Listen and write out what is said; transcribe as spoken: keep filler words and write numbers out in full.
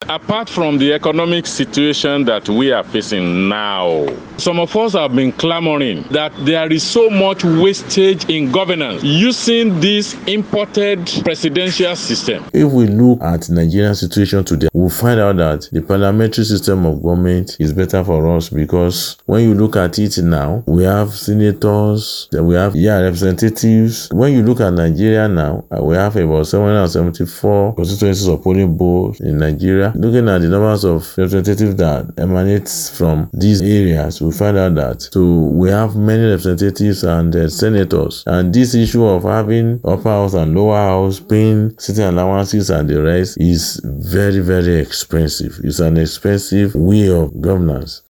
Apart from the economic situation that we are facing now, some of us have been clamoring that there is so much wastage in governance using this imported presidential system. If we look at the Nigerian situation today, we'll find out that the parliamentary system of government is better for us, because when you look at it now, we have senators, then we have yeah representatives. When you look at Nigeria now, we have about seven hundred seventy-four constituencies of polling booths in Nigeria. Looking at the numbers of representatives that emanates from these areas, we find out that so we have many representatives and uh, senators, and this issue of having upper house and lower house paying sitting allowances and the rest is very very expensive. It's an expensive way of governance.